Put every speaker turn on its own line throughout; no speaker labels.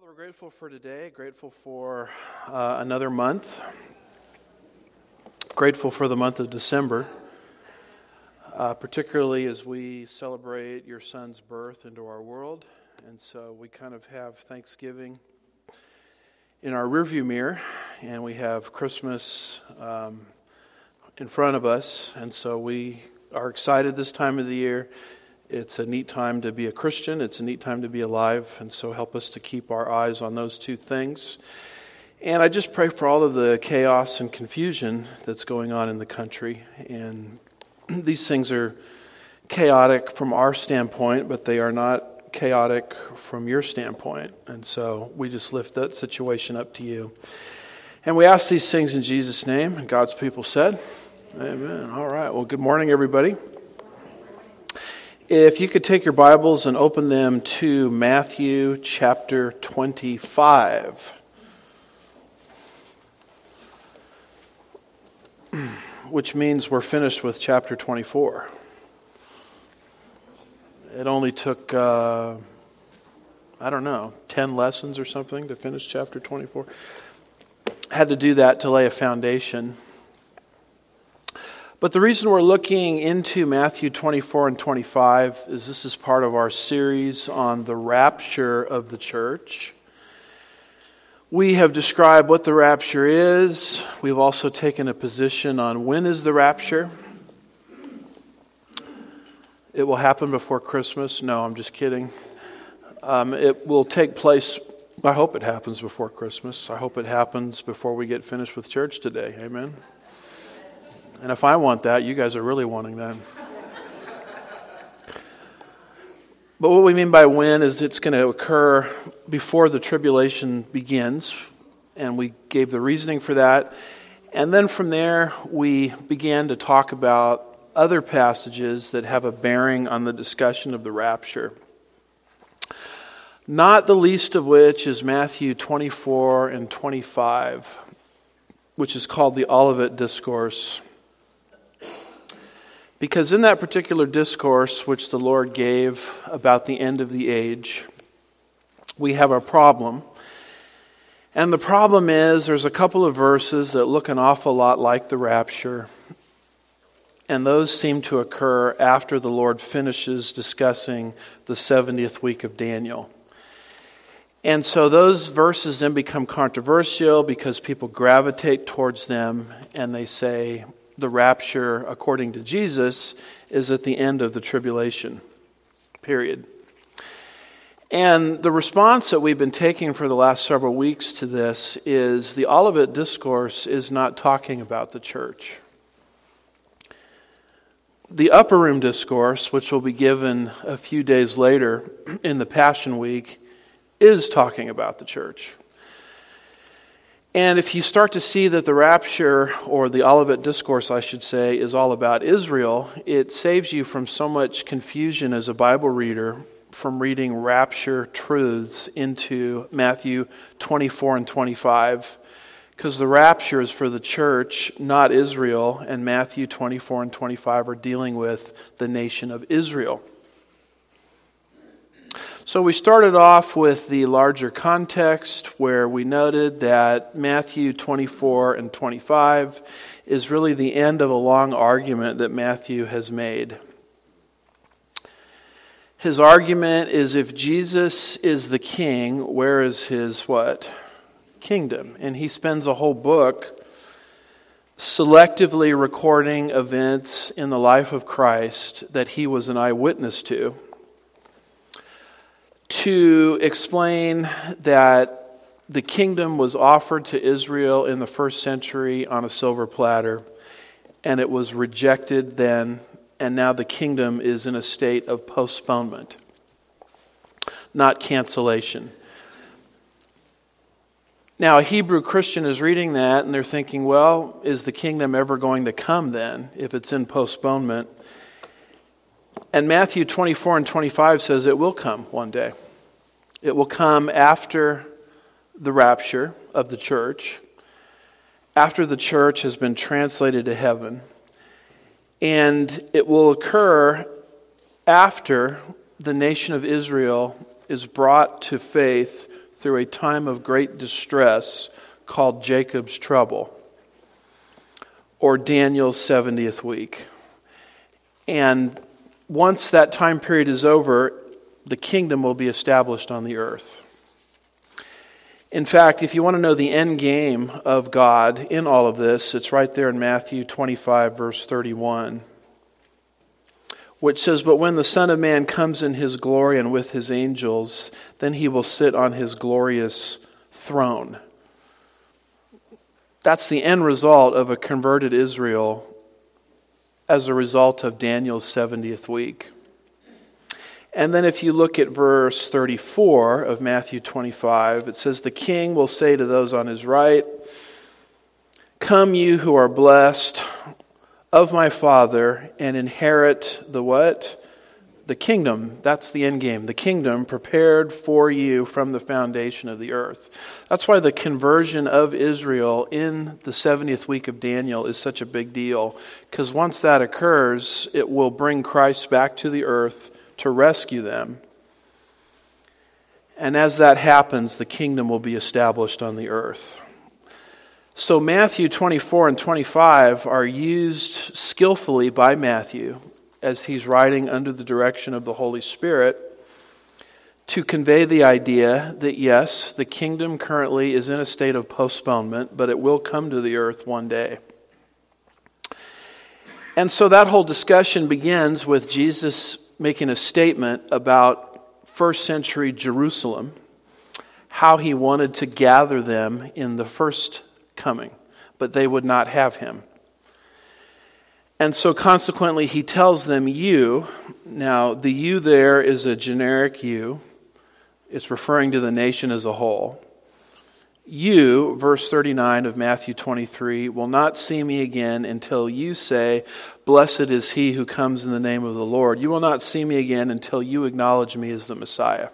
Father, we're grateful for today, grateful for another month, grateful for the month of December, particularly as we celebrate your son's birth into our world. And so we kind of have Thanksgiving in our rearview mirror, and we have Christmas in front of us. And so we are excited this time of the year. It's a neat time to be a Christian. It's a neat time to be alive. And so help us to keep our eyes on those two things. And I just pray for all of the chaos and confusion that's going on in the country. And these things are chaotic from our standpoint, but they are not chaotic from your standpoint. And so we just lift that situation up to you. And we ask these things in Jesus' name. And God's people said, amen. All right. Well, good morning, everybody. If you could take your Bibles and open them to Matthew chapter 25, which means we're finished with chapter 24. It only took, 10 lessons or something to finish chapter 24. Had to do that to lay a foundation. But the reason we're looking into Matthew 24 and 25 is this is part of our series on the rapture of the church. We have described what the rapture is. We've also taken a position on when is the rapture. It will happen before Christmas. No, I'm just kidding. It will take place, I hope it happens before Christmas. I hope it happens before we get finished with church today. Amen. And if I want that, you guys are really wanting that. But what we mean by when is it's going to occur before the tribulation begins. And we gave the reasoning for that. And then from there, we began to talk about other passages that have a bearing on the discussion of the rapture. Not the least of which is Matthew 24 and 25, which is called the Olivet Discourse. Because in that particular discourse, which the Lord gave about the end of the age, we have a problem. And the problem is there's a couple of verses that look an awful lot like the rapture. And those seem to occur after the Lord finishes discussing the 70th week of Daniel. And so those verses then become controversial because people gravitate towards them and they say, the rapture, according to Jesus, is at the end of the tribulation, period. And the response that we've been taking for the last several weeks to this is the Olivet Discourse is not talking about the church. The Upper Room Discourse, which will be given a few days later in the Passion Week, is talking about the church. And if you start to see that the rapture, or the Olivet Discourse, I should say, is all about Israel, it saves you from so much confusion as a Bible reader from reading rapture truths into Matthew 24 and 25. Because the rapture is for the church, not Israel, and Matthew 24 and 25 are dealing with the nation of Israel. So we started off with the larger context where we noted that Matthew 24 and 25 is really the end of a long argument that Matthew has made. His argument is if Jesus is the king, where is his what? Kingdom. And he spends a whole book selectively recording events in the life of Christ that he was an eyewitness to explain that the kingdom was offered to Israel in the first century on a silver platter, and it was rejected then, and now the kingdom is in a state of postponement, not cancellation. Now, a Hebrew Christian is reading that, and they're thinking, well, is the kingdom ever going to come then, if it's in postponement? And Matthew 24 and 25 says it will come one day. It will come after the rapture of the church, after the church has been translated to heaven, and it will occur after the nation of Israel is brought to faith through a time of great distress called Jacob's trouble, or Daniel's 70th week. And once that time period is over, the kingdom will be established on the earth. In fact, if you want to know the end game of God in all of this, it's right there in Matthew 25, verse 31, which says, "But when the Son of Man comes in his glory and with his angels, then he will sit on his glorious throne." That's the end result of a converted Israel as a result of Daniel's 70th week. And then if you look at verse 34 of Matthew 25, it says, "The king will say to those on his right, 'Come you who are blessed of my Father, and inherit the what? The kingdom." That's the end game. The kingdom prepared for you from the foundation of the earth. That's why the conversion of Israel in the 70th week of Daniel is such a big deal. Because once that occurs, it will bring Christ back to the earth to rescue them. And as that happens, the kingdom will be established on the earth. So Matthew 24 and 25 are used skillfully by Matthew as he's writing under the direction of the Holy Spirit to convey the idea that yes, the kingdom currently is in a state of postponement, but it will come to the earth one day. And so that whole discussion begins with Jesus making a statement about first century Jerusalem, how he wanted to gather them in the first coming, but they would not have him. And so consequently he tells them, "You," now the "you" there is a generic "you." It's referring to the nation as a whole. "You," verse 39 of Matthew 23, "will not see me again until you say, 'Blessed is he who comes in the name of the Lord.' You will not see me again until you acknowledge me as the Messiah.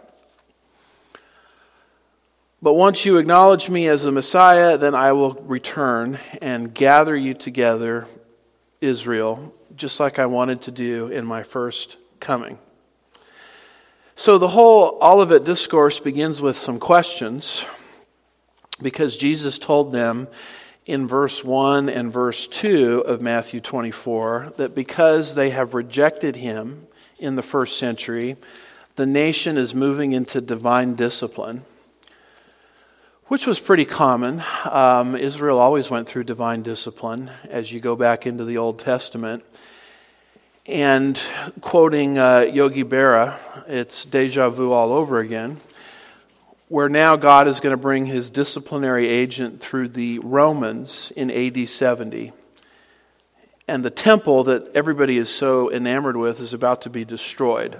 But once you acknowledge me as the Messiah, then I will return and gather you together, Israel, just like I wanted to do in my first coming." So the whole Olivet Discourse begins with some questions, because Jesus told them in verse 1 and verse 2 of Matthew 24 that because they have rejected him in the first century, the nation is moving into divine discipline, which was pretty common. Israel always went through divine discipline as you go back into the Old Testament. And quoting Yogi Berra, it's deja vu all over again, where now God is going to bring his disciplinary agent through the Romans in AD 70. And the temple that everybody is so enamored with is about to be destroyed.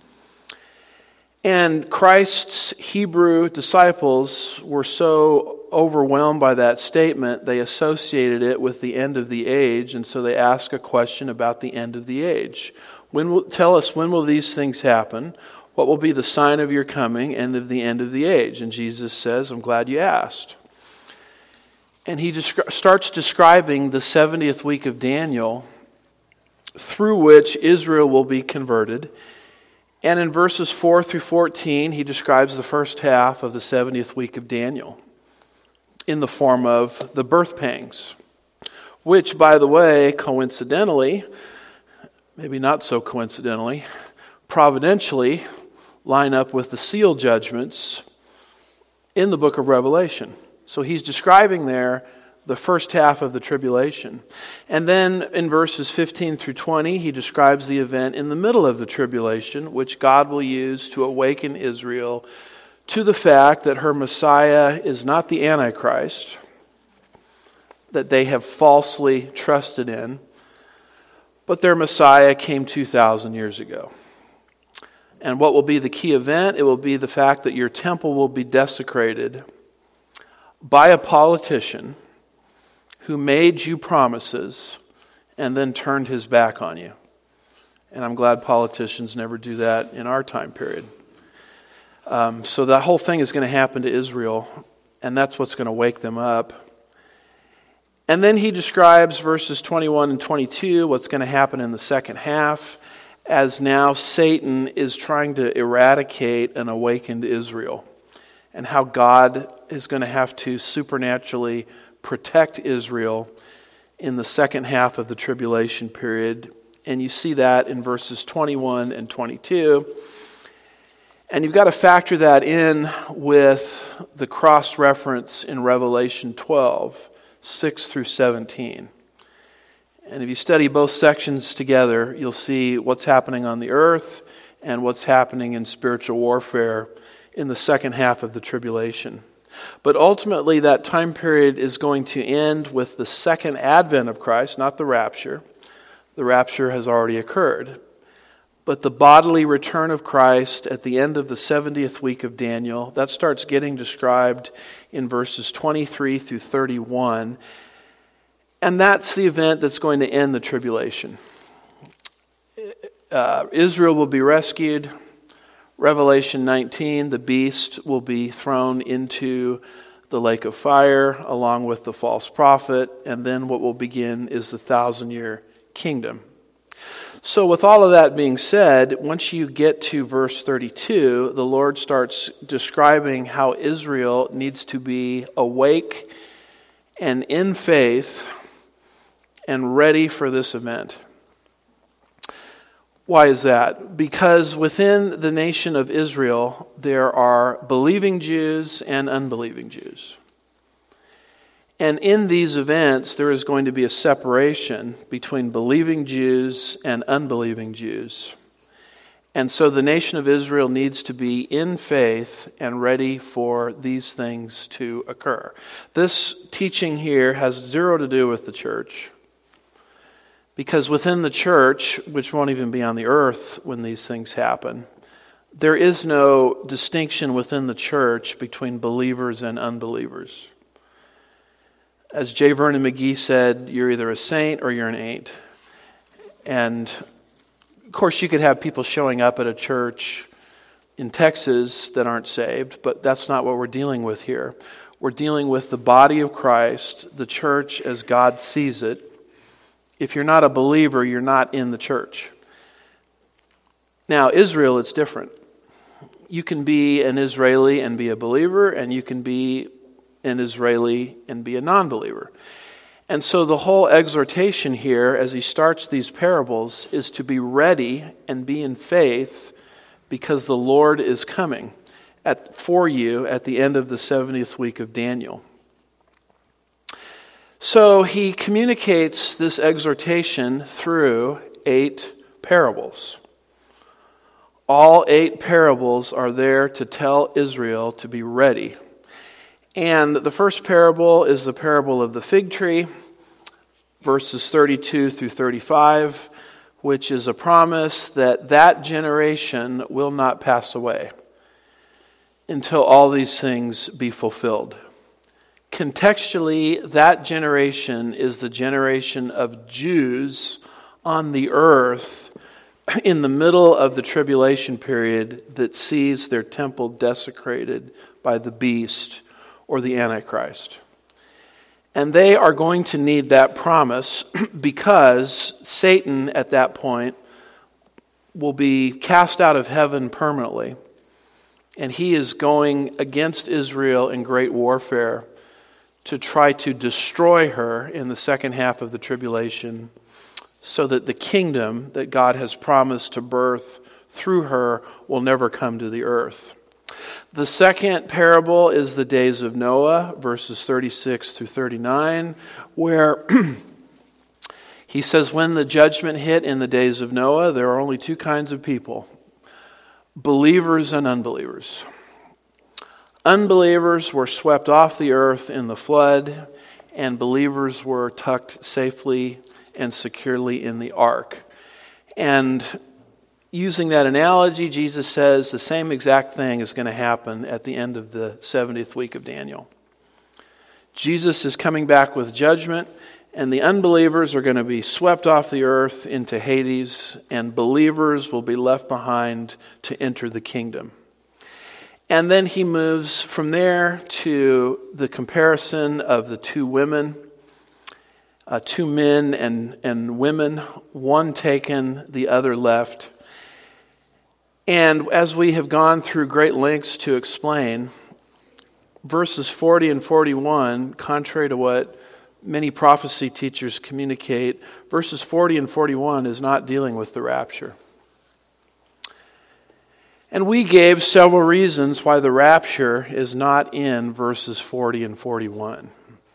And Christ's Hebrew disciples were so overwhelmed by that statement, they associated it with the end of the age, and so they ask a question about the end of the age. Tell us, when will these things happen? What will be the sign of your coming and of the end of the age? And Jesus says, "I'm glad you asked." And he starts describing the 70th week of Daniel, through which Israel will be converted. And in verses 4 through 14, he describes the first half of the 70th week of Daniel in the form of the birth pangs, which, by the way, coincidentally, maybe not so coincidentally, providentially, line up with the seal judgments in the book of Revelation. So he's describing there the first half of the tribulation. And then in verses 15 through 20, he describes the event in the middle of the tribulation, which God will use to awaken Israel to the fact that her Messiah is not the Antichrist that they have falsely trusted in, but their Messiah came 2,000 years ago. And what will be the key event? It will be the fact that your temple will be desecrated by a politician who made you promises and then turned his back on you. And I'm glad politicians never do that in our time period. So that whole thing is going to happen to Israel, and that's what's going to wake them up. And then he describes verses 21 and 22, what's going to happen in the second half, as now Satan is trying to eradicate an awakened Israel. and how God is going to have to supernaturally protect Israel in the second half of the tribulation period. And you see that in verses 21 and 22. And you've got to factor that in with the cross-reference in Revelation 12, 6 through 17. And if you study both sections together, you'll see what's happening on the earth and what's happening in spiritual warfare in the second half of the tribulation. But ultimately, that time period is going to end with the second advent of Christ, not the rapture. The rapture has already occurred. But the bodily return of Christ at the end of the 70th week of Daniel, that starts getting described in verses 23 through 31. And that's the event that's going to end the tribulation. Israel will be rescued. Revelation 19, the beast will be thrown into the lake of fire along with the false prophet. And then what will begin is the 1,000-year kingdom. So with all of that being said, once you get to verse 32, the Lord starts describing how Israel needs to be awake and in faith and ready for this event. Why is that? Because within the nation of Israel, there are believing Jews and unbelieving Jews. And in these events, there is going to be a separation between believing Jews and unbelieving Jews. And so the nation of Israel needs to be in faith and ready for these things to occur. This teaching here has zero to do with the church. Because within the church, which won't even be on the earth when these things happen, there is no distinction within the church between believers and unbelievers. As J. Vernon McGee said, you're either a saint or you're an ain't. And, of course, you could have people showing up at a church in Texas that aren't saved, but that's not what we're dealing with here. We're dealing with the body of Christ, the church as God sees it. If you're not a believer, you're not in the church. Now, Israel, it's different. You can be an Israeli and be a believer, and you can be an Israeli and be a non-believer. And so the whole exhortation here, as he starts these parables, is to be ready and be in faith because the Lord is coming for you at the end of the 70th week of Daniel. So he communicates this exhortation through 8 parables. All 8 parables are there to tell Israel to be ready. And the first parable is the parable of the fig tree, verses 32 through 35, which is a promise that that generation will not pass away until all these things be fulfilled. Contextually, that generation is the generation of Jews on the earth in the middle of the tribulation period that sees their temple desecrated by the beast or the Antichrist. And they are going to need that promise because Satan at that point will be cast out of heaven permanently. And he is going against Israel in great warfare to try to destroy her in the second half of the tribulation so that the kingdom that God has promised to birth through her will never come to the earth. The second parable is the days of Noah, verses 36 through 39, where he says, when the judgment hit in the days of Noah, there are only 2 kinds of people, believers and unbelievers. Unbelievers were swept off the earth in the flood, and believers were tucked safely and securely in the ark. And using that analogy, Jesus says the same exact thing is going to happen at the end of the 70th week of Daniel. Jesus is coming back with judgment, and the unbelievers are going to be swept off the earth into Hades, and believers will be left behind to enter the kingdom. And then he moves from there to the comparison of the 2 women, 2 men and women, one taken, the other left. And as we have gone through great lengths to explain, verses 40 and 41, contrary to what many prophecy teachers communicate, verses 40 and 41 is not dealing with the rapture. And we gave several reasons why the rapture is not in verses 40 and 41.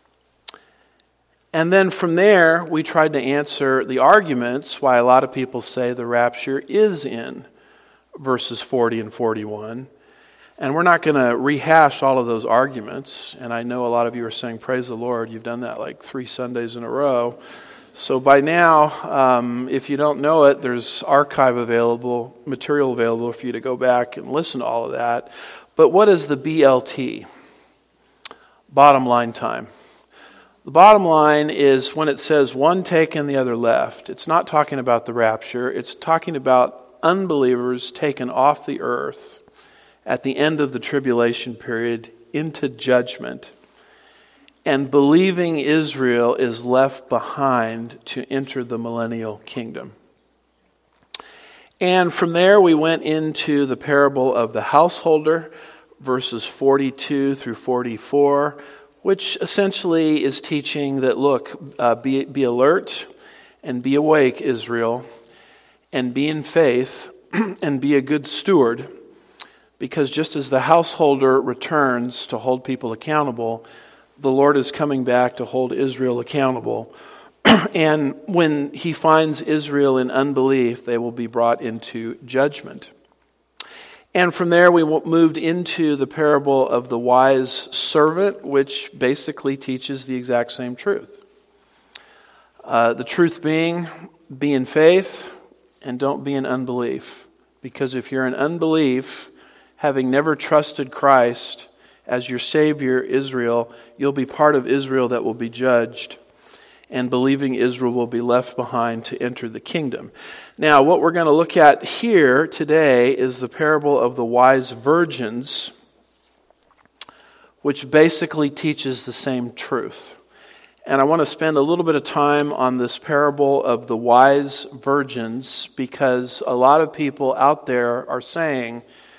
And then from there, we tried to answer the arguments why a lot of people say the rapture is in verses 40 and 41. And we're not going to rehash all of those arguments. And I know a lot of you are saying, praise the Lord, you've done that like 3 Sundays in a row. So by now, if you don't know it, there's archive available, material available for you to go back and listen to all of that. But what is the BLT? Bottom line time. The bottom line is when it says one taken, the other left. It's not talking about the rapture. It's talking about unbelievers taken off the earth at the end of the tribulation period into judgment. And believing Israel is left behind to enter the millennial kingdom. And from there we went into the parable of the householder, verses 42 through 44, which essentially is teaching that, look, be alert and be awake, Israel, and be in faith and be a good steward, because just as the householder returns to hold people accountable, the Lord is coming back to hold Israel accountable. And when he finds Israel in unbelief, they will be brought into judgment. And from there, we moved into the parable of the wise servant, which basically teaches the exact same truth. The truth being, be in faith and don't be in unbelief. Because if you're in unbelief, having never trusted Christ as your Savior, Israel, you'll be part of Israel that will be judged, and believing Israel will be left behind to enter the kingdom. Now, what we're going to look at here today is the parable of the wise virgins, which basically teaches the same truth. And I want to spend a little bit of time on this parable of the wise virgins, because a lot of people out there are saying,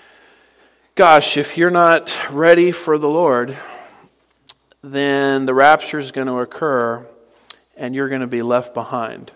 gosh, if you're not ready for the Lord, then the rapture is going to occur and you're going to be left behind.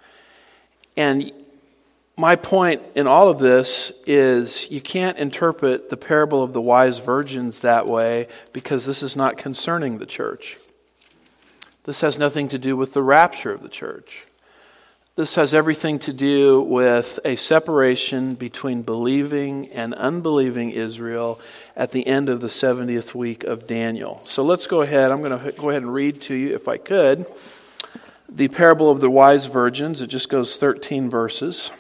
And my point in all of this is you can't interpret the parable of the wise virgins that way, because this is not concerning the church. This has nothing to do with the rapture of the church. This has everything to do with a separation between believing and unbelieving Israel at the end of the 70th week of Daniel. So let's go ahead. I'm going to go ahead and read to you, if I could, the parable of the wise virgins. It just goes 13 verses.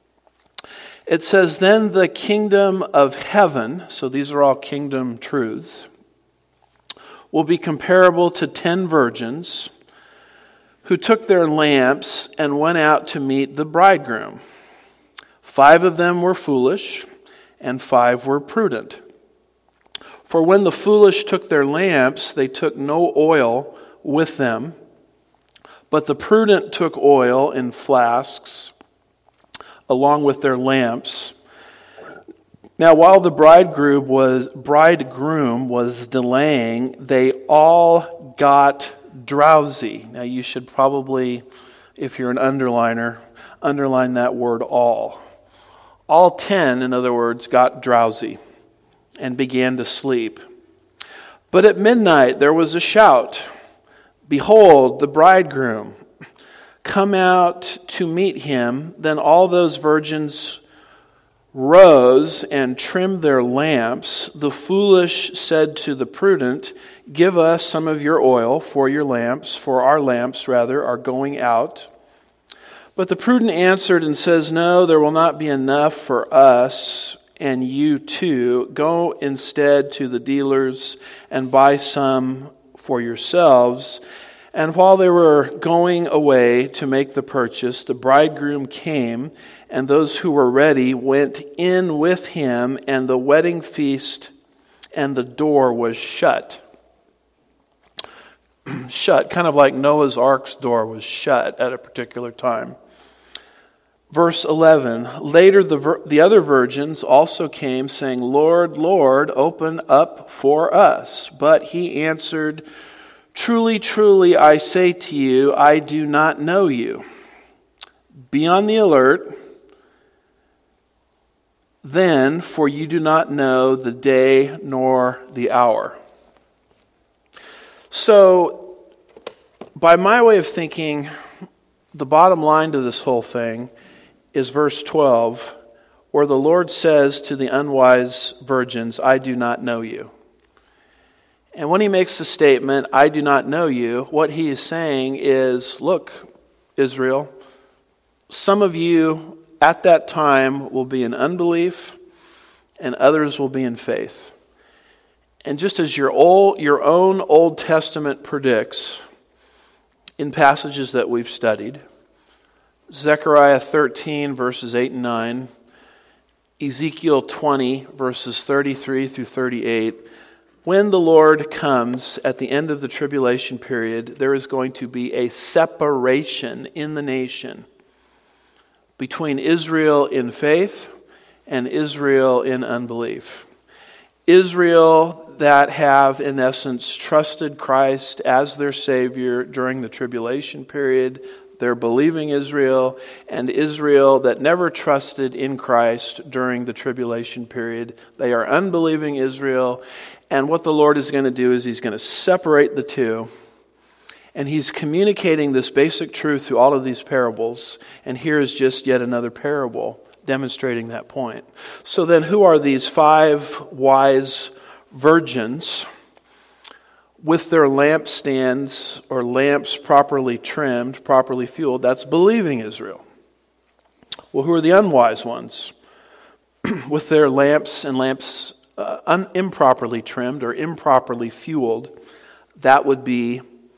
It says, then the kingdom of heaven, so these are all kingdom truths, will be comparable to 10 virgins who took their lamps and went out to meet the bridegroom. 5 of them were foolish, and 5 were prudent. For when the foolish took their lamps, they took no oil with them, but the prudent took oil in flasks along with their lamps. Now while the bridegroom was delaying, they all got drowsy. Now you should probably, if you're an underliner, underline that word all. All 10, in other words, got drowsy and began to sleep. But at midnight there was a shout, behold, the bridegroom, come out to meet him. Then all those virgins rose and trimmed their lamps. The foolish said to the prudent, give us some of your oil for our lamps are going out. But the prudent answered and says, no, there will not be enough for us and you too. Go instead to the dealers and buy some for yourselves. And while they were going away to make the purchase, the bridegroom came, and those who were ready went in with him, and the wedding feast and the door was shut. Shut, kind of like Noah's Ark's door was shut at a particular time. Verse 11, later the other virgins also came, saying, Lord, Lord, open up for us. But he answered, Truly, truly, I say to you, I do not know you. Be on the alert, then, for you do not know the day nor the hour. So, by my way of thinking, the bottom line to this whole thing is verse 12, where the Lord says to the unwise virgins, I do not know you. And when he makes the statement, I do not know you, what he is saying is, look, Israel, some of you at that time will be in unbelief, and others will be in faith. And just as your own Old Testament predicts in passages that we've studied, Zechariah 13, verses 8 and 9, Ezekiel 20, verses 33 through 38, when the Lord comes at the end of the tribulation period, there is going to be a separation in the nation between Israel in faith and Israel in unbelief. Israel that have, in essence, trusted Christ as their Savior during the tribulation period, they're believing Israel, and Israel that never trusted in Christ during the tribulation period. They are unbelieving Israel, and what the Lord is going to do is he's going to separate the two, and he's communicating this basic truth through all of these parables, and here is just yet another parable demonstrating that point. So then who are these 5 wise virgins with their lampstands or lamps properly trimmed, properly fueled? That's believing Israel. Well, who are the unwise ones? With their lamps improperly trimmed or improperly fueled, that would be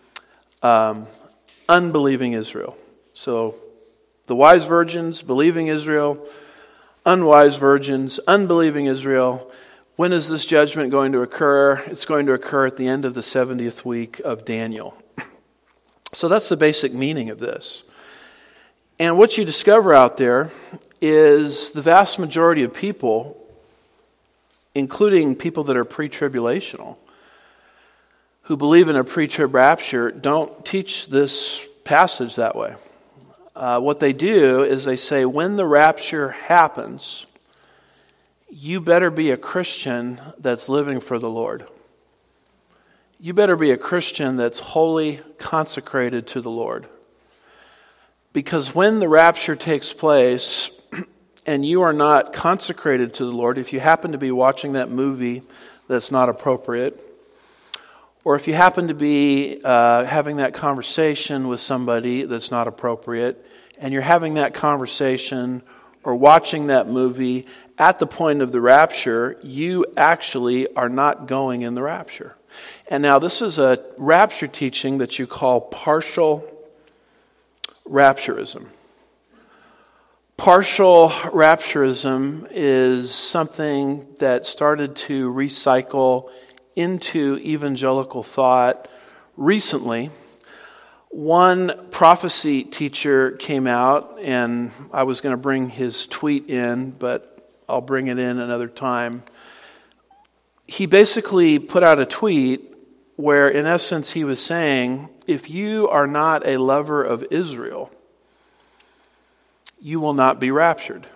unbelieving Israel. So the wise virgins, believing Israel, unwise virgins, unbelieving Israel. When is this judgment going to occur? It's going to occur at the end of the 70th week of Daniel. So that's the basic meaning of this. And what you discover out there is the vast majority of people, including people that are pre-tribulational, who believe in a pre-trib rapture, don't teach this passage that way. What they do is they say, when the rapture happens, you better be a Christian that's living for the Lord. You better be a Christian that's wholly consecrated to the Lord. Because when the rapture takes place and you are not consecrated to the Lord, if you happen to be watching that movie that's not appropriate, or if you happen to be having that conversation with somebody that's not appropriate, and you're having that conversation or watching that movie at the point of the rapture, you actually are not going in the rapture. And now this is a rapture teaching that you call partial rapturism. Partial rapturism is something that started to recycle into evangelical thought recently. One prophecy teacher came out, and I was going to bring his tweet in, but I'll bring it in another time. He basically put out a tweet where, in essence, he was saying, if you are not a lover of Israel, you will not be raptured.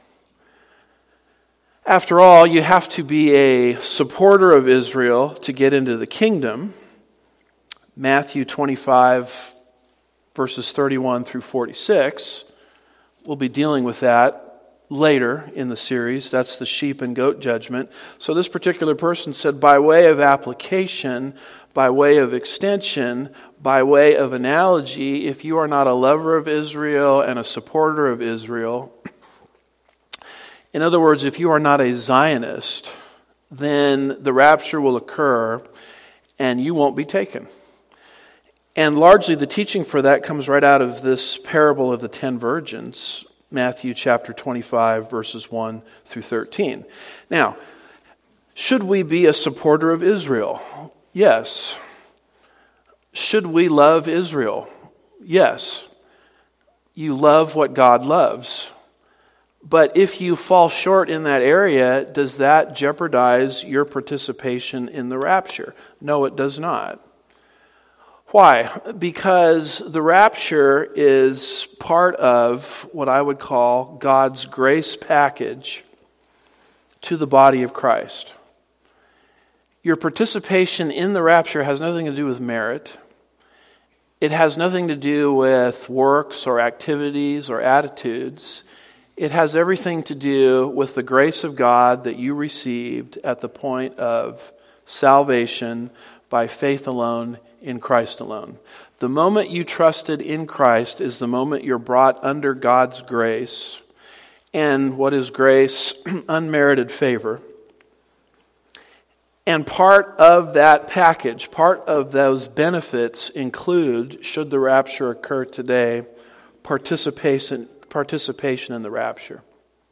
After all, you have to be a supporter of Israel to get into the kingdom. Matthew 25, verses 31 through 46. We'll be dealing with that later in the series. That's the sheep and goat judgment. So this particular person said, by way of application, by way of extension, by way of analogy, if you are not a lover of Israel and a supporter of Israel, in other words, if you are not a Zionist, then the rapture will occur and you won't be taken. And largely the teaching for that comes right out of this parable of the 10 virgins, Matthew chapter 25, verses 1 through 13. Now, should we be a supporter of Israel? Yes. Should we love Israel? Yes. you love what God loves. But if you fall short in that area, does that jeopardize your participation in the rapture? No, it does not. Why? Because the rapture is part of what I would call God's grace package to the body of Christ. Your participation in the rapture has nothing to do with merit. It has nothing to do with works or activities or attitudes. It has everything to do with the grace of God that you received at the point of salvation by faith alone in Christ alone. The moment you trusted in Christ is the moment you're brought under God's grace. And what is grace? Unmerited favor. And part of that package, part of those benefits include, should the rapture occur today, participation in the rapture.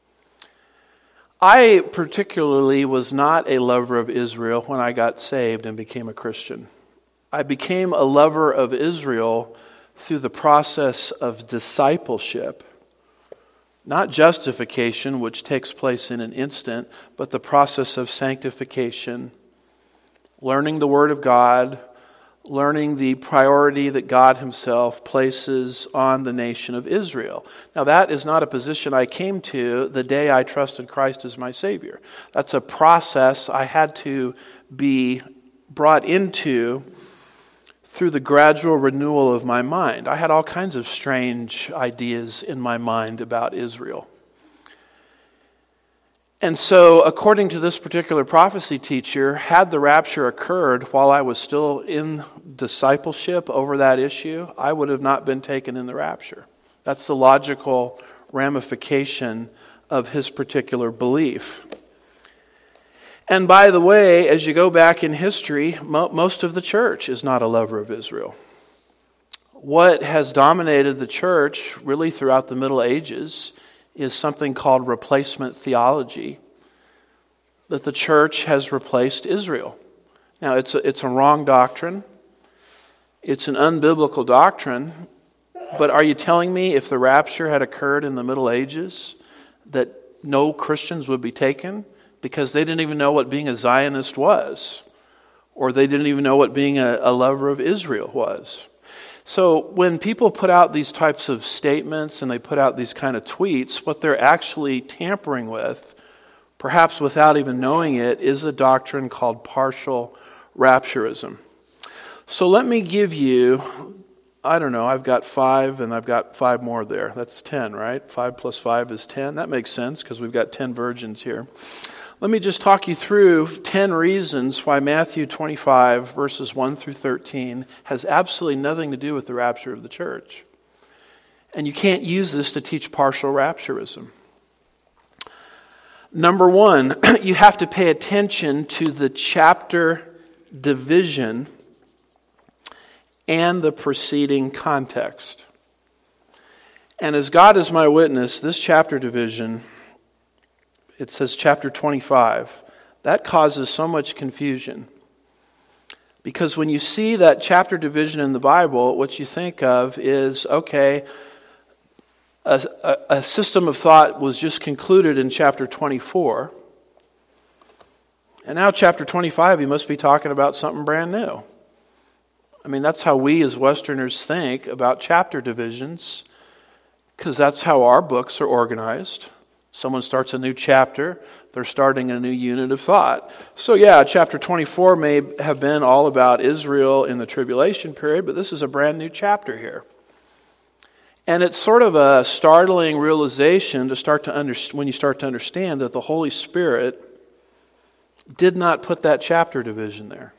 I particularly was not a lover of Israel when I got saved and became a Christian. I became a lover of Israel through the process of discipleship. Not justification, which takes place in an instant, but the process of sanctification, learning the Word of God, learning the priority that God Himself places on the nation of Israel. Now, that is not a position I came to the day I trusted Christ as my Savior. That's a process I had to be brought into through the gradual renewal of my mind. I had all kinds of strange ideas in my mind about Israel. And so, according to this particular prophecy teacher, had the rapture occurred while I was still in discipleship over that issue, I would have not been taken in the rapture. That's the logical ramification of his particular belief. And by the way, as you go back in history, most of the church is not a lover of Israel. What has dominated the church really throughout the Middle Ages is something called replacement theology, that the church has replaced Israel. Now, it's a wrong doctrine. It's an unbiblical doctrine. But are you telling me if the rapture had occurred in the Middle Ages that no Christians would be taken? Because they didn't even know what being a Zionist was. Or they didn't even know what being a lover of Israel was. So when people put out these types of statements and they put out these kind of tweets, what they're actually tampering with, perhaps without even knowing it, is a doctrine called partial rapturism. So let me give you, I've got 5 and I've got 5 more there. That's 10, right? 5 plus 5 is 10. That makes sense because we've got 10 virgins here. Let me just talk you through 10 reasons why Matthew 25, verses 1 through 13, has absolutely nothing to do with the rapture of the church. And you can't use this to teach partial rapturism. Number 1, you have to pay attention to the chapter division and the preceding context. And as God is my witness, this chapter division, it says chapter 25. That causes so much confusion. Because when you see that chapter division in the Bible, what you think of is, okay, a system of thought was just concluded in chapter 24. And now chapter 25, he must be talking about something brand new. I mean, that's how we as Westerners think about chapter divisions, because that's how our books are organized. Someone starts a new chapter, they're starting a new unit of thought. So yeah, chapter 24 may have been all about Israel in the tribulation period, but this is a brand new chapter here. And it's sort of a startling realization to start to when you start to understand that the Holy Spirit did not put that chapter division there.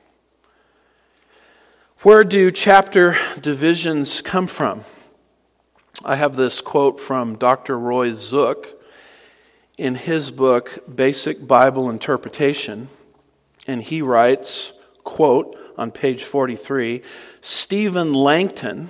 Where do chapter divisions come from? I have this quote from Dr. Roy Zook in his book, Basic Bible Interpretation, and he writes, quote, on page 43, Stephen Langton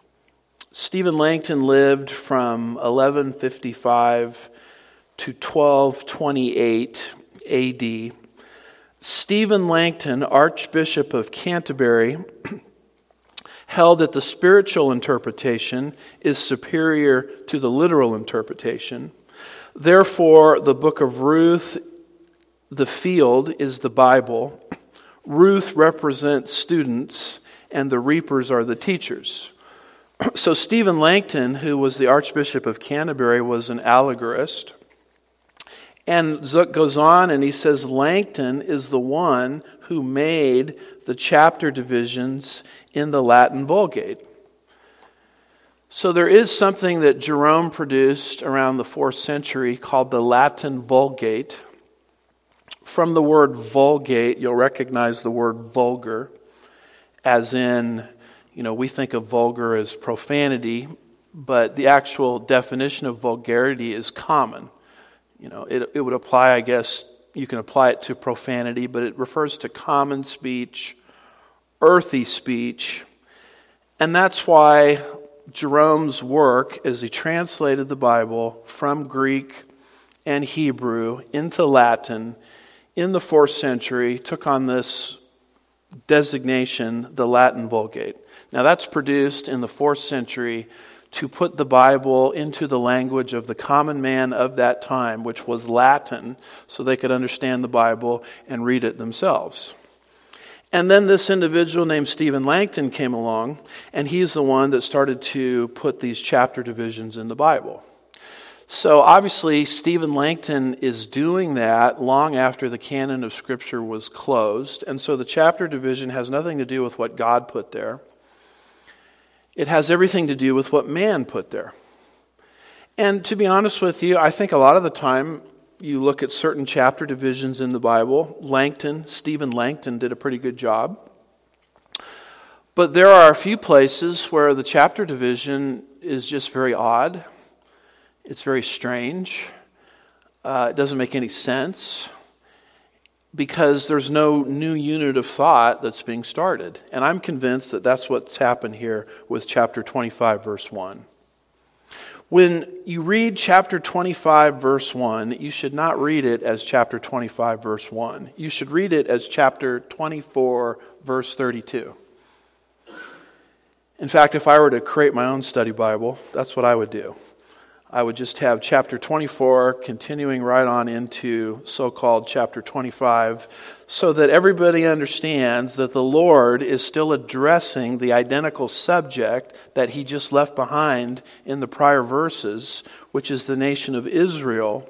lived from 1155 to 1228 AD. Stephen Langton, Archbishop of Canterbury, held that the spiritual interpretation is superior to the literal interpretation. Therefore, the book of Ruth, the field, is the Bible. Ruth represents students, and the reapers are the teachers. So Stephen Langton, who was the Archbishop of Canterbury, was an allegorist. And Zook goes on and he says Langton is the one who made the chapter divisions in the Latin Vulgate. So there is something that Jerome produced around the 4th century called the Latin Vulgate. From the word vulgate, you'll recognize the word vulgar, as in, we think of vulgar as profanity, but the actual definition of vulgarity is common. It would apply, I guess, you can apply it to profanity, but it refers to common speech, earthy speech, and that's why Jerome's work, as he translated the Bible from Greek and Hebrew into Latin in the 4th century, took on this designation, the Latin Vulgate. Now that's produced in the 4th century to put the Bible into the language of the common man of that time, which was Latin, so they could understand the Bible and read it themselves. And then this individual named Stephen Langton came along, and he's the one that started to put these chapter divisions in the Bible. So obviously, Stephen Langton is doing that long after the canon of Scripture was closed, and so the chapter division has nothing to do with what God put there. It has everything to do with what man put there. And to be honest with you, I think a lot of the time you look at certain chapter divisions in the Bible. Stephen Langton did a pretty good job. But there are a few places where the chapter division is just very odd. It's very strange. It doesn't make any sense because there's no new unit of thought that's being started. And I'm convinced that that's what's happened here with chapter 25, verse 1. When you read chapter 25, verse 1, you should not read it as chapter 25, verse 1. You should read it as chapter 24, verse 32. In fact, if I were to create my own study Bible, that's what I would do. I would just have chapter 24 continuing right on into so-called chapter 25 so that everybody understands that the Lord is still addressing the identical subject that he just left behind in the prior verses, which is the nation of Israel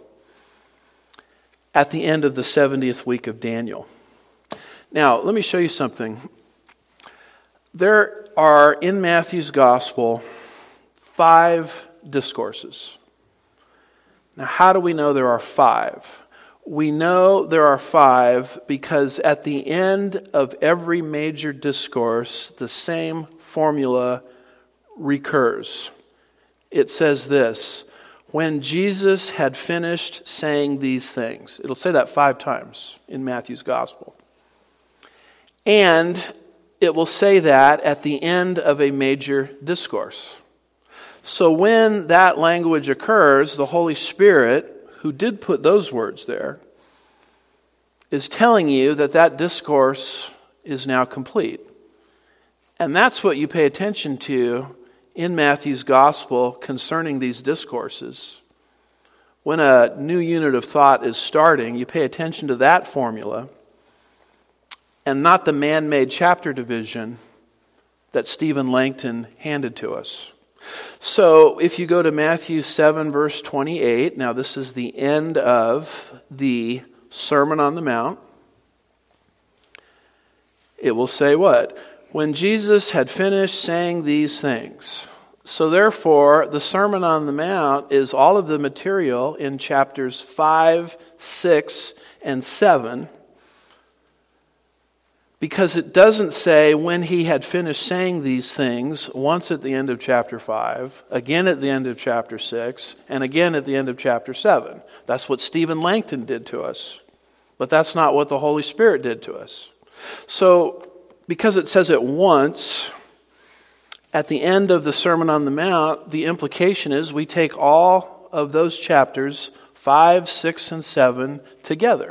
at the end of the 70th week of Daniel. Now, let me show you something. There are, in Matthew's gospel, 5 discourses. Now, how do we know there are 5? We know there are 5 because at the end of every major discourse, the same formula recurs. It says this: when Jesus had finished saying these things. It'll say that 5 times in Matthew's gospel. And it will say that at the end of a major discourse. So when that language occurs, the Holy Spirit, who did put those words there, is telling you that that discourse is now complete. And that's what you pay attention to in Matthew's gospel concerning these discourses. When a new unit of thought is starting, you pay attention to that formula and not the man-made chapter division that Stephen Langton handed to us. So if you go to Matthew 7, verse 28, now this is the end of the Sermon on the Mount. It will say what? When Jesus had finished saying these things. So therefore, the Sermon on the Mount is all of the material in chapters 5, 6, and 7. Because it doesn't say when he had finished saying these things once at the end of chapter 5, again at the end of chapter 6, and again at the end of chapter 7. That's what Stephen Langton did to us. But that's not what the Holy Spirit did to us. So, because it says it once at the end of the Sermon on the Mount, the implication is we take all of those chapters, 5, 6, and 7, together.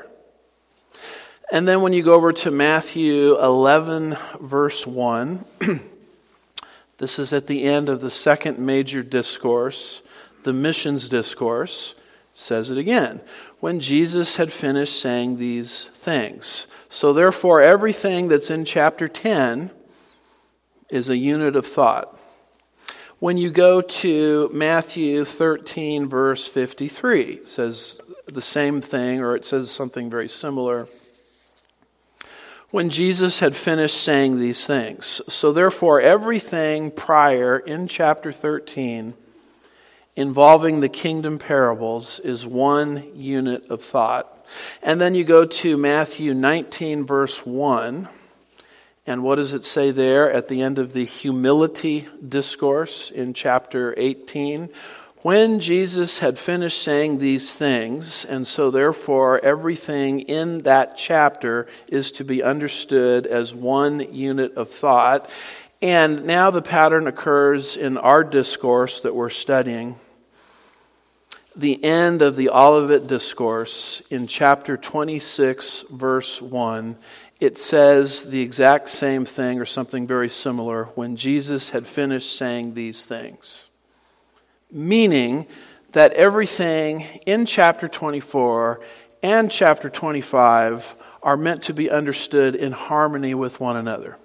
And then when you go over to Matthew 11, verse 1, This is at the end of the second major discourse, the missions discourse. It says it again. When Jesus had finished saying these things. So therefore, everything that's in chapter 10 is a unit of thought. When you go to Matthew 13, verse 53, it says the same thing, or it says something very similar. When Jesus had finished saying these things. So therefore, everything prior in chapter 13 involving the kingdom parables is one unit of thought. And then you go to Matthew 19, verse 1. And what does it say there at the end of the humility discourse in chapter 18? When Jesus had finished saying these things, and so therefore everything in that chapter is to be understood as one unit of thought. And now the pattern occurs in our discourse that we're studying. The end of the Olivet Discourse in chapter 26, verse 1, it says the exact same thing or something very similar when Jesus had finished saying these things. Meaning that everything in chapter 24 and chapter 25 are meant to be understood in harmony with one another.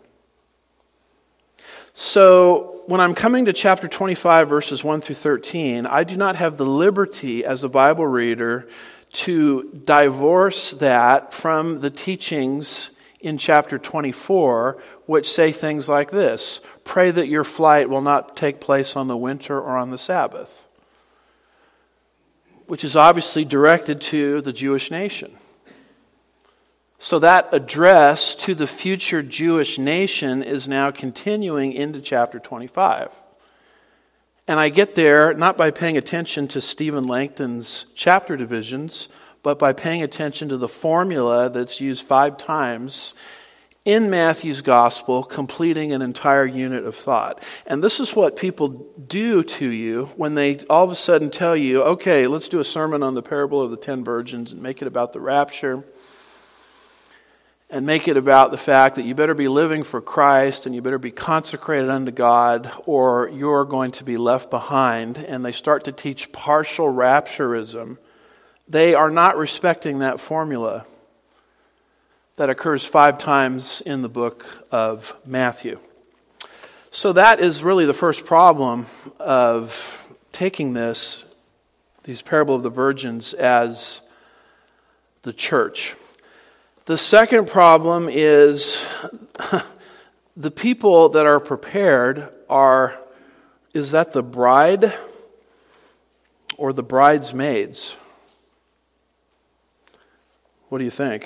So when I'm coming to chapter 25, verses 1 through 13, I do not have the liberty as a Bible reader to divorce that from the teachings in chapter 24, which say things like this: pray that your flight will not take place on the winter or on the Sabbath, which is obviously directed to the Jewish nation. So that address to the future Jewish nation is now continuing into chapter 25. And I get there not by paying attention to Stephen Langton's chapter divisions, but by paying attention to the formula that's used 5 times in Matthew's gospel, completing an entire unit of thought. And this is what people do to you when they all of a sudden tell you, okay, let's do a sermon on the parable of the 10 virgins and make it about the rapture. And make it about the fact that you better be living for Christ and you better be consecrated unto God or you're going to be left behind. And they start to teach partial rapturism. They are not respecting that formula that occurs 5 times in the book of Matthew. So that is really the first problem of taking these parable of the virgins as the church. The second problem is the people that are prepared is that the bride or the bridesmaids? What do you think?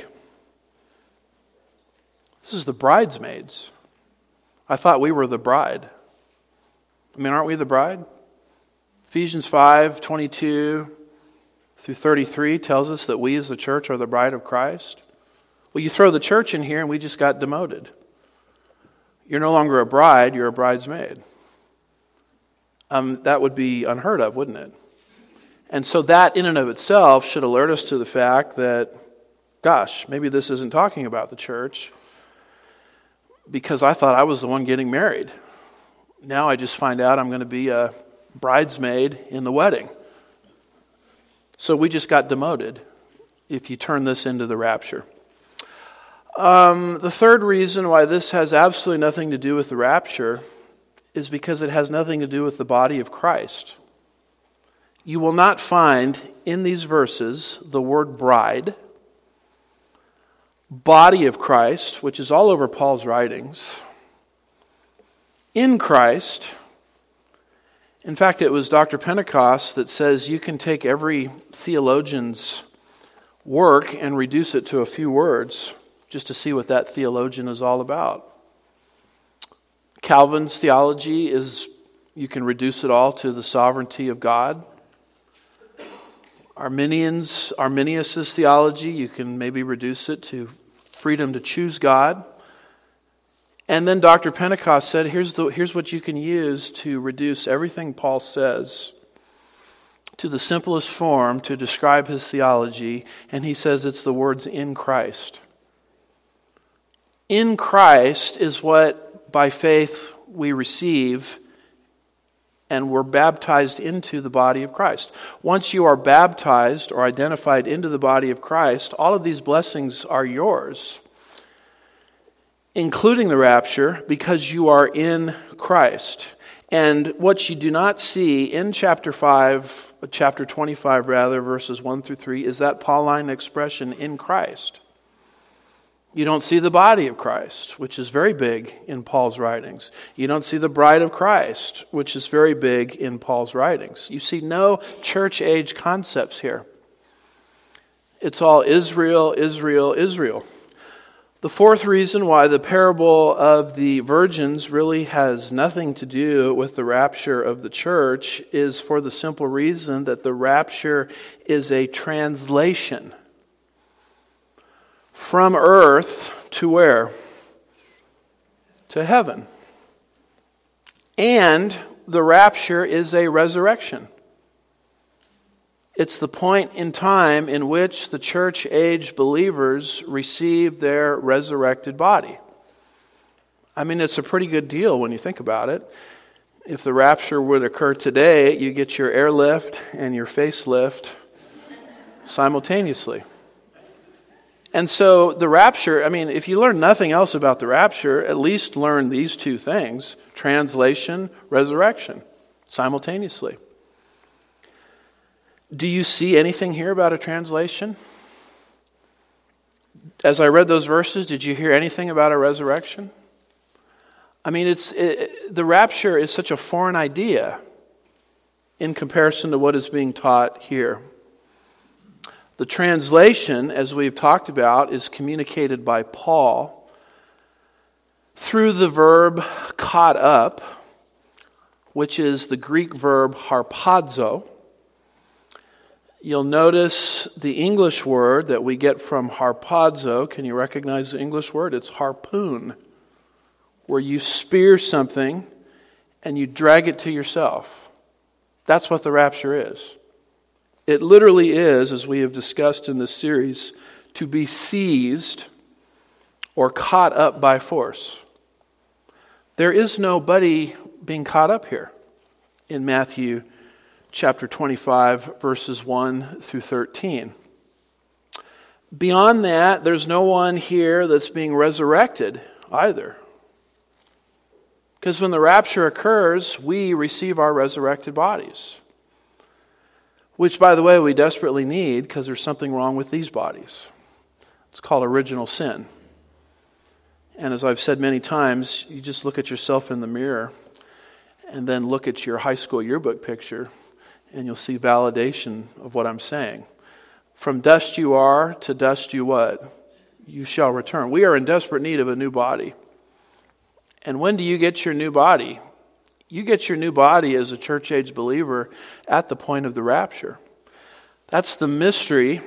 This is the bridesmaids. I thought we were the bride. I mean, aren't we the bride? Ephesians 5:22 through 33 tells us that we as the church are the bride of Christ. Well, you throw the church in here and we just got demoted. You're no longer a bride, you're a bridesmaid. That would be unheard of, wouldn't it? And so that in and of itself should alert us to the fact that, gosh, maybe this isn't talking about the church, because I thought I was the one getting married. Now I just find out I'm going to be a bridesmaid in the wedding. So we just got demoted if you turn this into the rapture. The third reason why this has absolutely nothing to do with the rapture is because it has nothing to do with the body of Christ. You will not find in these verses the word bride, body of Christ, which is all over Paul's writings, in Christ. In fact, it was Dr. Pentecost that says you can take every theologian's work and reduce it to a few words just to see what that theologian is all about. Calvin's theology is, you can reduce it all to the sovereignty of God. Arminius' theology, you can maybe reduce it to freedom to choose God. And then Dr. Pentecost said, here's what you can use to reduce everything Paul says to the simplest form to describe his theology. And he says it's the words in Christ. In Christ is what by faith we receive and we're baptized into the body of Christ. Once you are baptized or identified into the body of Christ, all of these blessings are yours, including the rapture, because you are in Christ. And what you do not see in chapter 25 rather, verses 1 through 3, is that Pauline expression, in Christ. You don't see the body of Christ, which is very big in Paul's writings. You don't see the bride of Christ, which is very big in Paul's writings. You see no church age concepts here. It's all Israel, Israel, Israel. The fourth reason why the parable of the virgins really has nothing to do with the rapture of the church is for the simple reason that the rapture is a translation from earth to where? To heaven. And the rapture is a resurrection. It's the point in time in which the church-age believers receive their resurrected body. I mean, it's a pretty good deal when you think about it. If the rapture would occur today, you get your airlift and your facelift simultaneously. And so the rapture, I mean, if you learn nothing else about the rapture, at least learn these two things: translation, resurrection, simultaneously. Do you see anything here about a translation? As I read those verses, did you hear anything about a resurrection? I mean, the rapture is such a foreign idea in comparison to what is being taught here. The translation, as we've talked about, is communicated by Paul through the verb caught up, which is the Greek verb harpazo. You'll notice the English word that we get from harpazo. Can you recognize the English word? It's harpoon, where you spear something and you drag it to yourself. That's what the rapture is. It literally is, as we have discussed in this series, to be seized or caught up by force. There is nobody being caught up here in Matthew chapter 25, verses 1 through 13. Beyond that, there's no one here that's being resurrected either. Because when the rapture occurs, we receive our resurrected bodies. Which, by the way, we desperately need because there's something wrong with these bodies. It's called original sin. And as I've said many times, you just look at yourself in the mirror and then look at your high school yearbook picture and you'll see validation of what I'm saying. From dust you are, to dust you what? You shall return. We are in desperate need of a new body. And when do you get your new body? You get your new body as a church-age believer at the point of the rapture. That's the mystery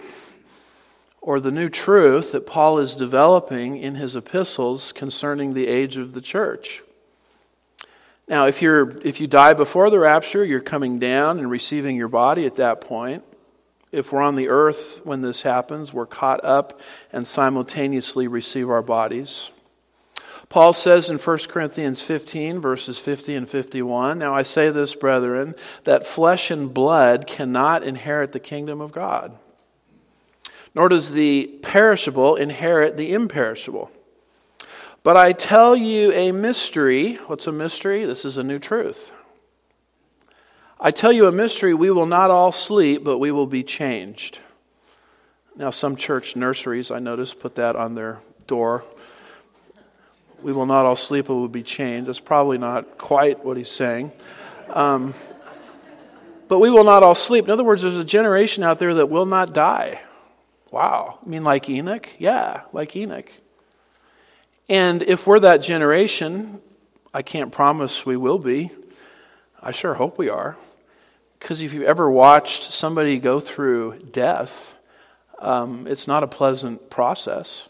or the new truth that Paul is developing in his epistles concerning the age of the church. Now, if you die before the rapture, you're coming down and receiving your body at that point. If we're on the earth when this happens, we're caught up and simultaneously receive our bodies. Paul says in 1 Corinthians 15, verses 50 and 51, "Now I say this, brethren, that flesh and blood cannot inherit the kingdom of God, nor does the perishable inherit the imperishable. But I tell you a mystery." What's a mystery? This is a new truth. "I tell you a mystery, we will not all sleep, but we will be changed." Now some church nurseries, I noticed, put that on their door. We will not all sleep, but will be changed. That's probably not quite what he's saying. But we will not all sleep. In other words, there's a generation out there that will not die. Wow. I mean, like Enoch? Yeah, like Enoch. And if we're that generation, I can't promise we will be. I sure hope we are. Because if you've ever watched somebody go through death, it's not a pleasant process.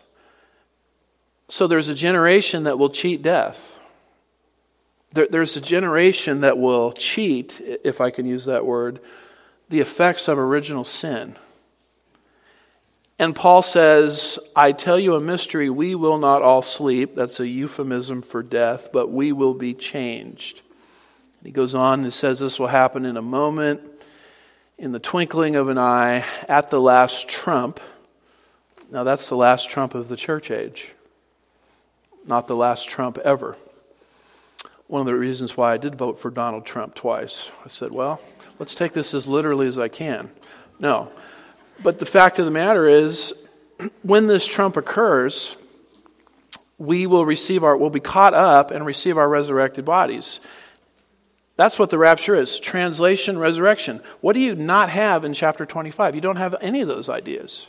So there's a generation that will cheat death. There's a generation that will cheat, if I can use that word, the effects of original sin. And Paul says, I tell you a mystery, we will not all sleep. That's a euphemism for death, but we will be changed. He goes on and says this will happen in a moment, in the twinkling of an eye, at the last trump. Now that's the last trump of the church age, not the last trump ever. One of the reasons why I did vote for Donald Trump twice. I said, well, let's take this as literally as I can. No. But the fact of the matter is, when this trump occurs, we'll be caught up and receive our resurrected bodies. That's what the rapture is. Translation, resurrection. What do you not have in chapter 25? You don't have any of those ideas.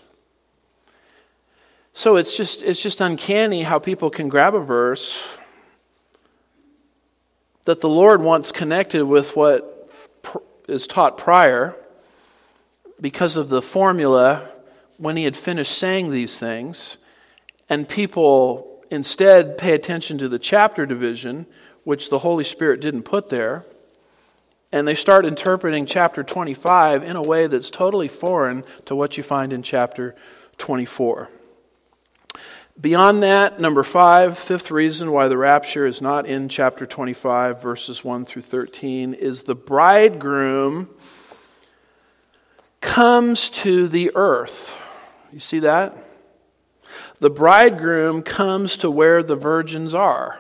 So it's just uncanny how people can grab a verse that the Lord wants connected with what is taught prior, because of the formula when he had finished saying these things, and people instead pay attention to the chapter division, which the Holy Spirit didn't put there, and they start interpreting chapter 25 in a way that's totally foreign to what you find in chapter 24. Beyond that, number 5, fifth reason why the rapture is not in chapter 25, verses 1 through 13, is the bridegroom comes to the earth. You see that? The bridegroom comes to where the virgins are.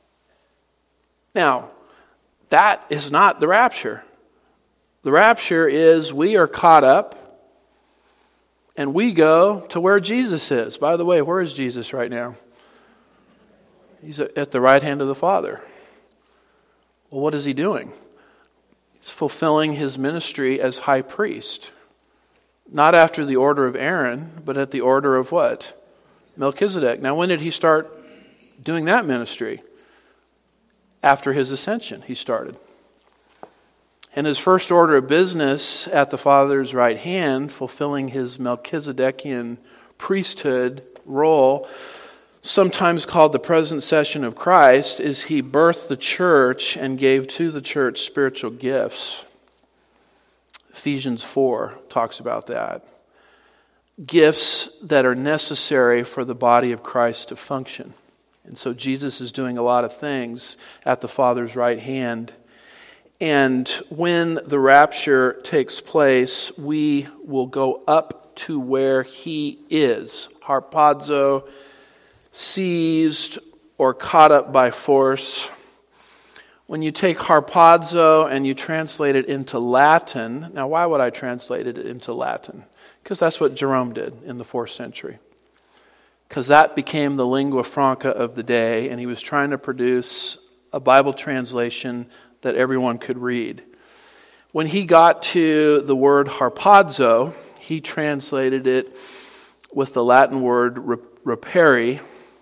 Now, that is not the rapture. The rapture is we are caught up and we go to where Jesus is. By the way, where is Jesus right now? He's at the right hand of the Father. Well, what is he doing? He's fulfilling his ministry as high priest. Not after the order of Aaron, but at the order of what? Melchizedek. Now, when did he start doing that ministry? After his ascension, he started. And his first order of business at the Father's right hand, fulfilling his Melchizedekian priesthood role, sometimes called the present session of Christ, is he birthed the church and gave to the church spiritual gifts. Ephesians 4 talks about that. Gifts that are necessary for the body of Christ to function. And so Jesus is doing a lot of things at the Father's right hand. And when the rapture takes place, we will go up to where he is. Harpazo, seized or caught up by force. When you take harpazo and you translate it into Latin, now why would I translate it into Latin? Because that's what Jerome did in the 4th century. Because that became the lingua franca of the day, and he was trying to produce a Bible translation that everyone could read. When he got to the word harpazo, he translated it with the Latin word reperi.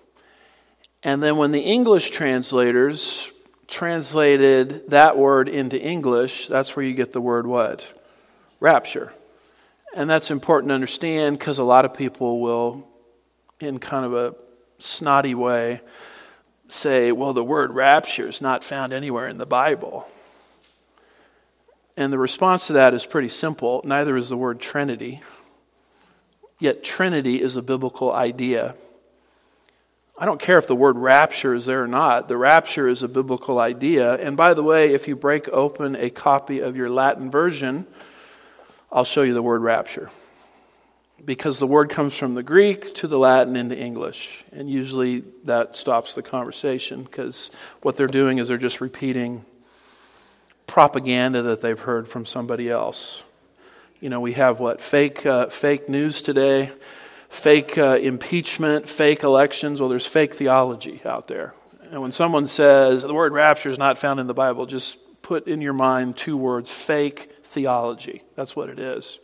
And then when the English translators translated that word into English, that's where you get the word what? Rapture. And that's important to understand because a lot of people will, in kind of a snotty way, say, well, the word rapture is not found anywhere in the Bible. And the response to that is pretty simple. Neither is the word Trinity. Yet Trinity is a biblical idea. I don't care if the word rapture is there or not. The rapture is a biblical idea. And by the way, if you break open a copy of your Latin version, I'll show you the word rapture. Because the word comes from the Greek to the Latin into English. And usually that stops the conversation because what they're doing is they're just repeating propaganda that they've heard from somebody else. You know, we have what? Fake news today. Fake impeachment, fake elections. Well, there's fake theology out there. And when someone says the word rapture is not found in the Bible, just put in your mind 2 words, fake theology. That's what it is.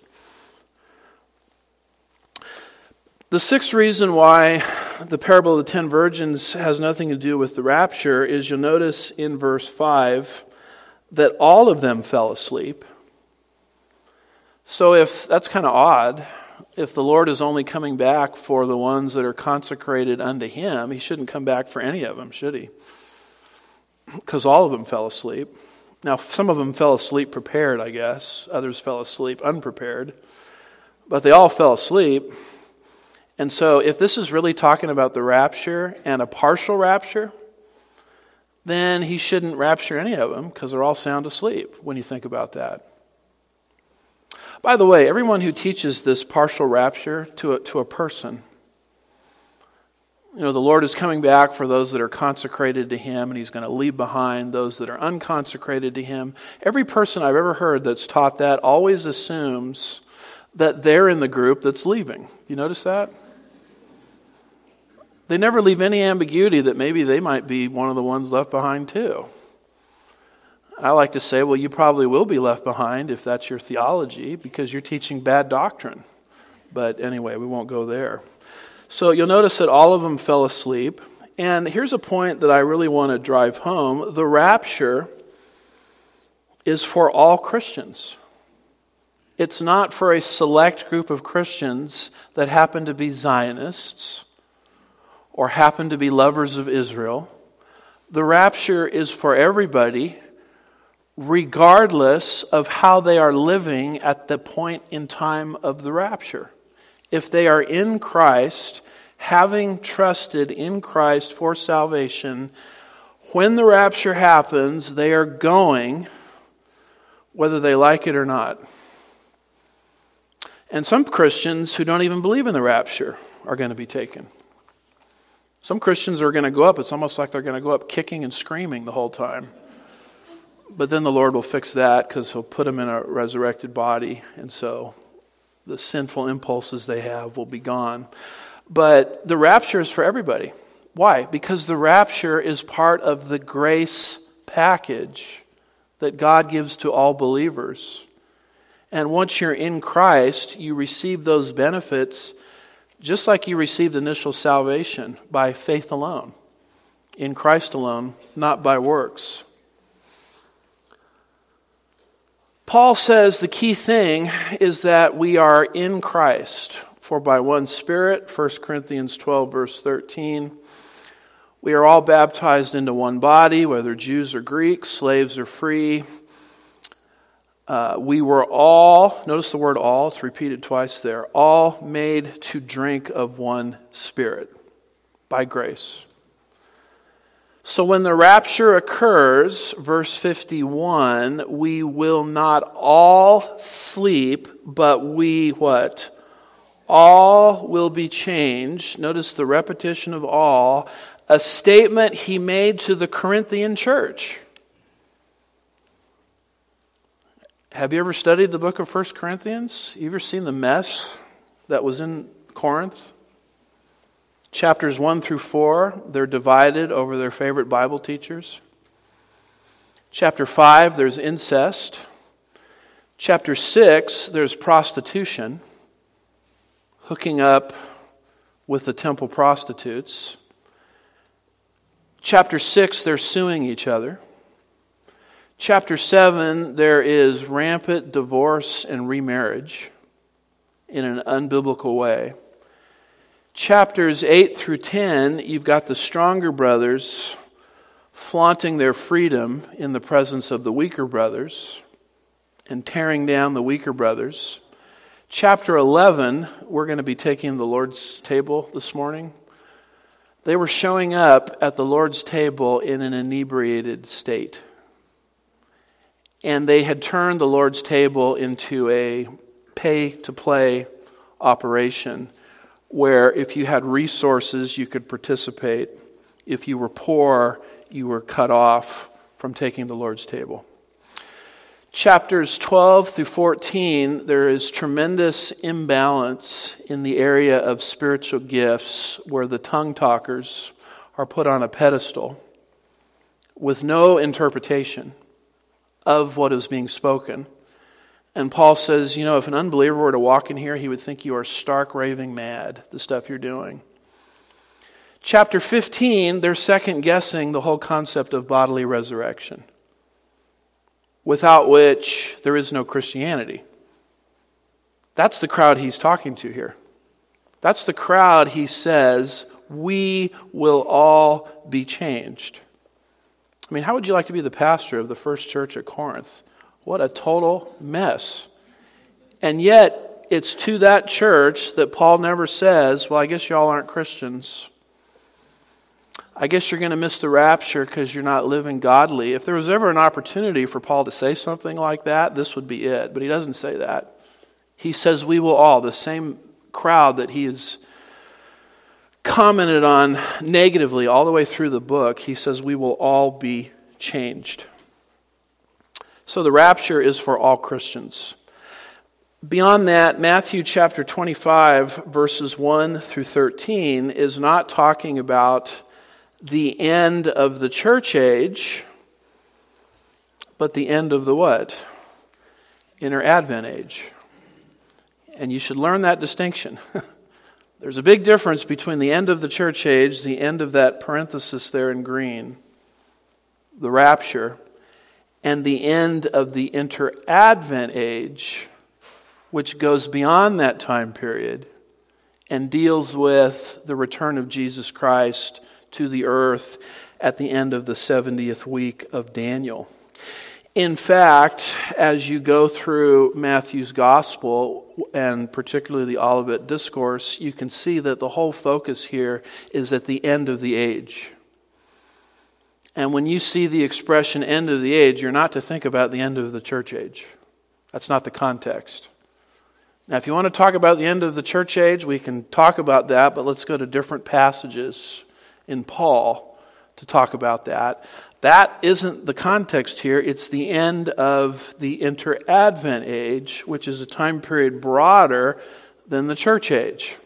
The 6th reason why the parable of the 10 virgins has nothing to do with the rapture is you'll notice in verse 5 that all of them fell asleep. So if that's kind of odd, if the Lord is only coming back for the ones that are consecrated unto him, he shouldn't come back for any of them, should he? Because all of them fell asleep. Now, some of them fell asleep prepared, I guess. Others fell asleep unprepared. But they all fell asleep. And so if this is really talking about the rapture and a partial rapture, then he shouldn't rapture any of them because they're all sound asleep when you think about that. By the way, everyone who teaches this partial rapture to a person, the Lord is coming back for those that are consecrated to Him, and He's going to leave behind those that are unconsecrated to Him. Every person I've ever heard that's taught that always assumes that they're in the group that's leaving. You notice that? They never leave any ambiguity that maybe they might be one of the ones left behind too. I like to say, well, you probably will be left behind if that's your theology because you're teaching bad doctrine. But anyway, we won't go there. So you'll notice that all of them fell asleep. And here's a point that I really want to drive home. The rapture is for all Christians. It's not for a select group of Christians that happen to be Zionists or happen to be lovers of Israel. The rapture is for everybody, regardless of how they are living at the point in time of the rapture. If they are in Christ, having trusted in Christ for salvation, when the rapture happens, they are going, whether they like it or not. And some Christians who don't even believe in the rapture are going to be taken. Some Christians are going to go up. It's almost like they're going to go up kicking and screaming the whole time. But then the Lord will fix that because He'll put them in a resurrected body. And so the sinful impulses they have will be gone. But the rapture is for everybody. Why? Because the rapture is part of the grace package that God gives to all believers. And once you're in Christ, you receive those benefits just like you received initial salvation by faith alone, in Christ alone, not by works. Paul says the key thing is that we are in Christ. For by one Spirit, 1 Corinthians 12, verse 13, we are all baptized into one body, whether Jews or Greeks, slaves or free. We were all, notice the word all, it's repeated twice there, all made to drink of one Spirit by grace. So when the rapture occurs, verse 51, we will not all sleep, but we what? All will be changed. Notice the repetition of all, a statement he made to the Corinthian church. Have you ever studied the book of 1 Corinthians? You ever seen the mess that was in Corinth? Chapters 1 through 4, they're divided over their favorite Bible teachers. Chapter 5, there's incest. Chapter 6, there's prostitution, hooking up with the temple prostitutes. Chapter 6, they're suing each other. Chapter 7, there is rampant divorce and remarriage in an unbiblical way. Chapters 8 through 10, you've got the stronger brothers flaunting their freedom in the presence of the weaker brothers and tearing down the weaker brothers. Chapter 11, we're going to be taking the Lord's table this morning. They were showing up at the Lord's table in an inebriated state. And they had turned the Lord's table into a pay-to-play operation where if you had resources, you could participate. If you were poor, you were cut off from taking the Lord's table. Chapters 12 through 14, there is tremendous imbalance in the area of spiritual gifts where the tongue talkers are put on a pedestal with no interpretation of what is being spoken. And Paul says, if an unbeliever were to walk in here, he would think you are stark raving mad, the stuff you're doing. Chapter 15, they're second guessing the whole concept of bodily resurrection, without which there is no Christianity. That's the crowd he's talking to here. That's the crowd he says, we will all be changed. I mean, how would you like to be the pastor of the first church at Corinth? What a total mess. And yet, it's to that church that Paul never says, well, I guess y'all aren't Christians. I guess you're going to miss the rapture because you're not living godly. If there was ever an opportunity for Paul to say something like that, this would be it. But he doesn't say that. He says we will all, the same crowd that he has commented on negatively all the way through the book, he says we will all be changed. So the rapture is for all Christians. Beyond that, Matthew chapter 25, verses 1 through 13, is not talking about the end of the church age, but the end of the what? Inner Advent age. And you should learn that distinction. There's a big difference between the end of the church age, the end of that parenthesis there in green, the rapture, and the end of the inter-Advent age, which goes beyond that time period and deals with the return of Jesus Christ to the earth at the end of the 70th week of Daniel. In fact, as you go through Matthew's gospel, and particularly the Olivet Discourse, you can see that the whole focus here is at the end of the age. And when you see the expression end of the age, you're not to think about the end of the church age. That's not the context. Now, if you want to talk about the end of the church age, we can talk about that, but let's go to different passages in Paul to talk about that. That isn't the context here. It's the end of the inter-Advent age, which is a time period broader than the church age.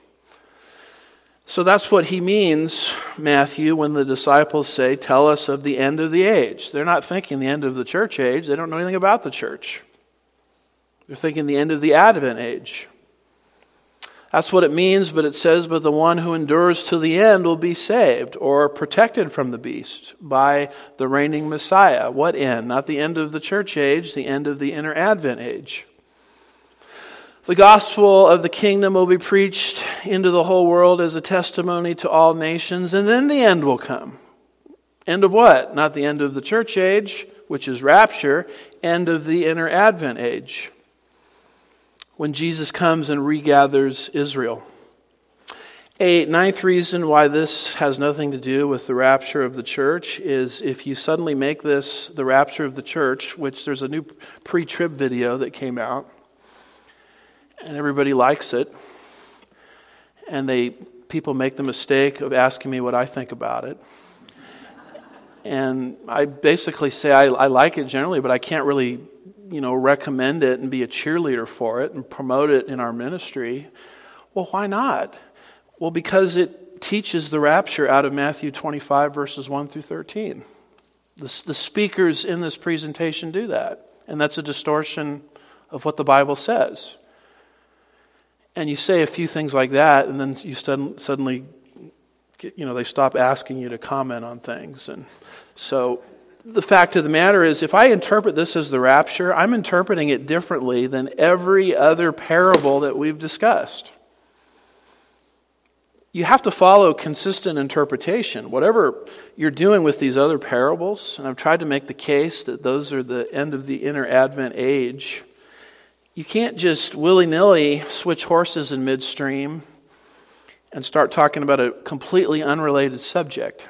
So that's what he means, Matthew, when the disciples say, tell us of the end of the age. They're not thinking the end of the church age. They don't know anything about the church. They're thinking the end of the Advent age. That's what it means, but it says, but the one who endures to the end will be saved or protected from the beast by the reigning Messiah. What end? Not the end of the church age, the end of the inner Advent age. The gospel of the kingdom will be preached into the whole world as a testimony to all nations, and then the end will come. End of what? Not the end of the church age, which is rapture, end of the inner Advent age, when Jesus comes and regathers Israel. A ninth reason why this has nothing to do with the rapture of the church is if you suddenly make this the rapture of the church, which there's a new pre-trib video that came out, and everybody likes it, and people make the mistake of asking me what I think about it. And I basically say I like it generally, but I can't really recommend it and be a cheerleader for it and promote it in our ministry. Well, why not? Well, because it teaches the rapture out of Matthew 25, verses 1 through 13. The speakers in this presentation do that. And that's a distortion of what the Bible says. And you say a few things like that, and then you suddenly they stop asking you to comment on things. And so the fact of the matter is, if I interpret this as the rapture, I'm interpreting it differently than every other parable that we've discussed. You have to follow consistent interpretation. Whatever you're doing with these other parables, and I've tried to make the case that those are the end of the inner Advent age, you can't just willy-nilly switch horses in midstream and start talking about a completely unrelated subject.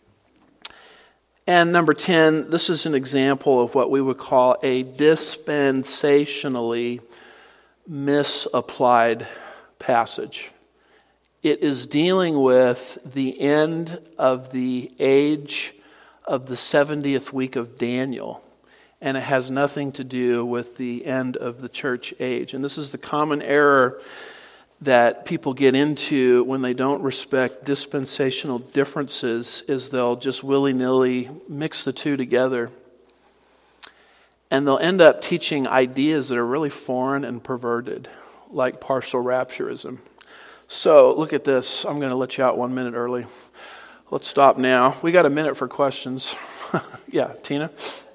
And number 10, this is an example of what we would call a dispensationally misapplied passage. It is dealing with the end of the age of the 70th week of Daniel, and it has nothing to do with the end of the church age. And this is the common error that people get into when they don't respect dispensational differences, is they'll just willy-nilly mix the two together. And they'll end up teaching ideas that are really foreign and perverted, like partial rapturism. So, look at this. I'm going to let you out 1 minute early. Let's stop now. We got a minute for questions. Yeah, Tina?